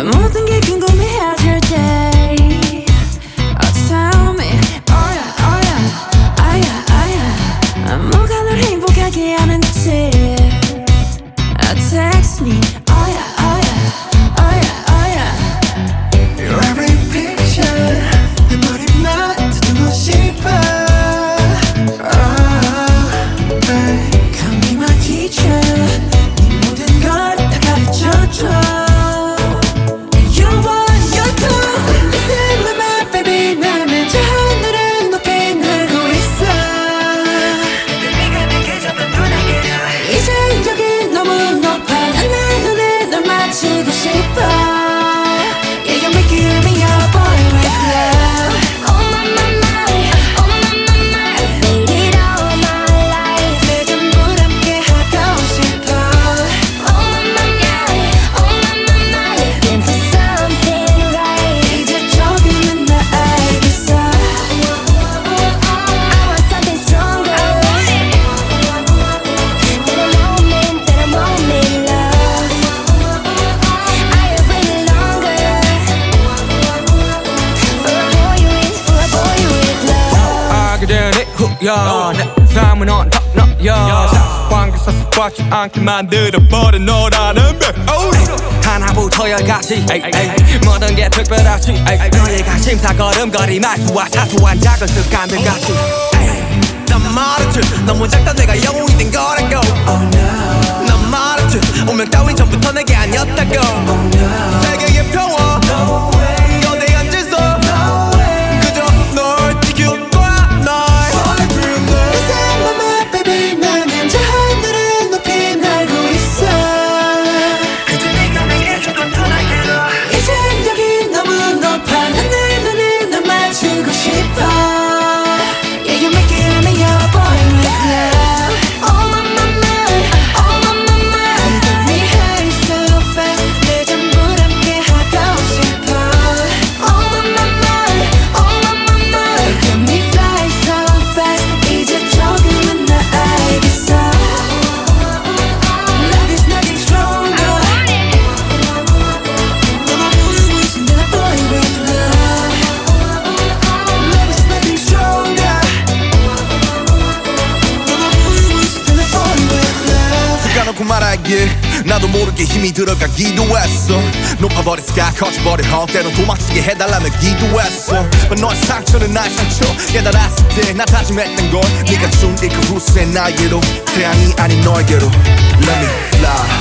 모든 게 궁금해질 때 tell me oh yeah oh yeah 아야 아야 뭐가 널 행복하게 하는지 text me oh yeah oh yeah oh yeah oh yeah Your every picture 내 머리만 듣고 싶어 Come be my teacher 네 모든 걸 다 가르쳐줘 내 삶은 언덕너여 사관계서 습관치 않게 만들어버린 너라는 배 하나부터 열까지 모든 게 특별하지 너의 관심사 걸음걸이 말투와 사소한 작은 습관들 같이 난 말했지 너무 작다 내가 영웅이 된 거라고 난 말했지 운명 따윈 전부터 내게 아니었다고 세계의 평화 거대한 질서 그저 널 지킬 말하길 나도 모르게 힘이 들어가기도 했어 높아버린 스카 커져버린 헛 때론 도망치게 해달라며 기도했어 너의 상처는 나의 상처 깨달았을 때 나 다짐했던 건 네가 준 이 그 후세 나에게로 태양이 아닌 너에게로 Let me fly